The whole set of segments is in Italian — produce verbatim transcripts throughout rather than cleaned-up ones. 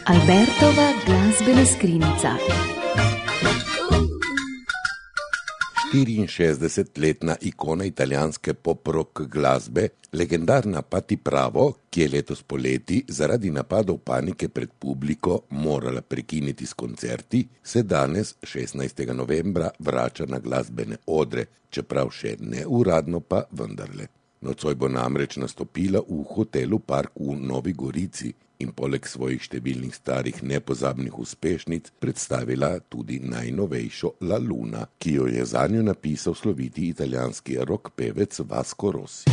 Albertova glazbena skrinjica. štiriinšestdesetletna ikona italijanske pop-rock glasbe, legendarna Patti Pravo, ki je letos poleti zaradi napadov panike pred publiko morala prekiniti s koncerti, se danes, šestnajstega novembra, vrača na glasbene odre, čeprav še ne uradno, pa vendarle. Nocoj bo namreč nastopila v hotelu Park v Novi Gorici in poleg svojih številnih starih nepozabnih uspešnic predstavila tudi najnovejšo La Luna, ki jo je zanjo napisal sloviti italijanski rock pevec Vasco Rossi.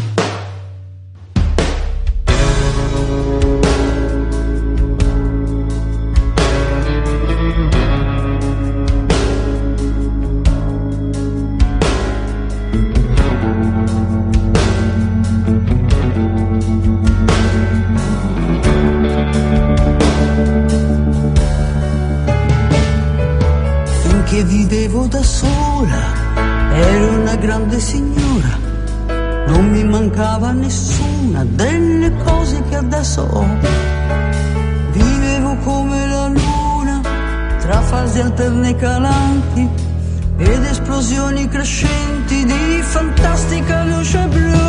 Che vivevo da sola, ero una grande signora, non mi mancava nessuna delle cose che adesso ho. Vivevo come la luna, tra fasi alterne calanti ed esplosioni crescenti di fantastica luce blu.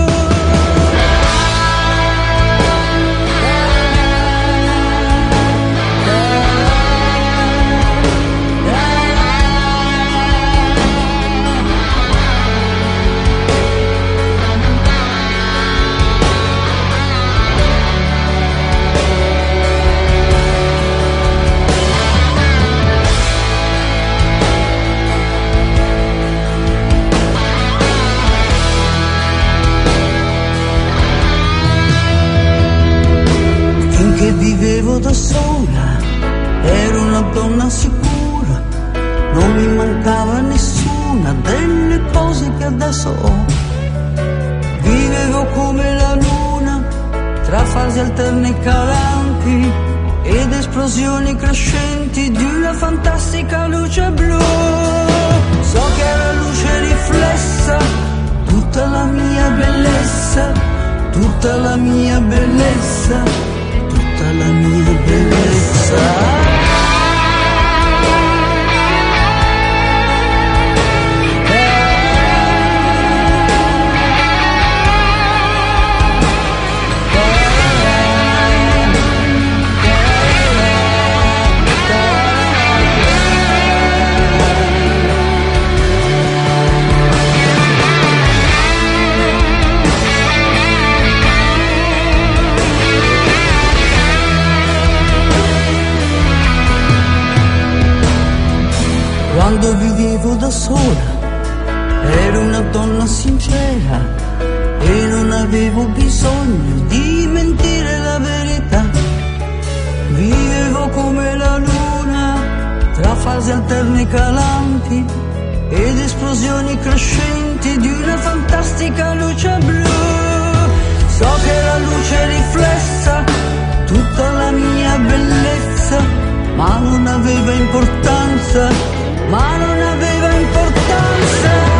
Che vivevo da sola, ero una donna sicura, non mi mancava nessuna delle cose che adesso ho. Vivevo come la luna, tra fasi alterne e calanti ed esplosioni crescenti di una fantastica luce blu. So che era luce riflessa, tutta la mia bellezza, tutta la mia bellezza, la mia bellezza. Quando vivevo da sola, ero una donna sincera e non avevo bisogno di mentire la verità. Vivevo come la luna, tra fasi alterne calanti ed esplosioni crescenti di una fantastica luce blu. So che la luce riflessa tutta la mia bellezza, ma non aveva importanza. Ma non aveva importanza.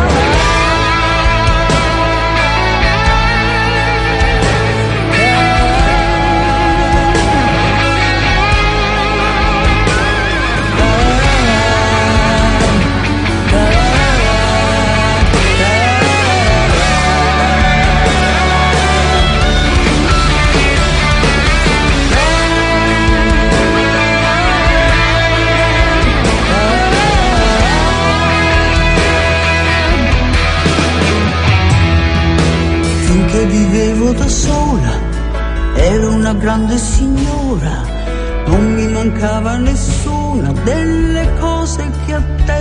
Vivevo da sola, ero una grande signora, non mi mancava nessuna delle cose che a te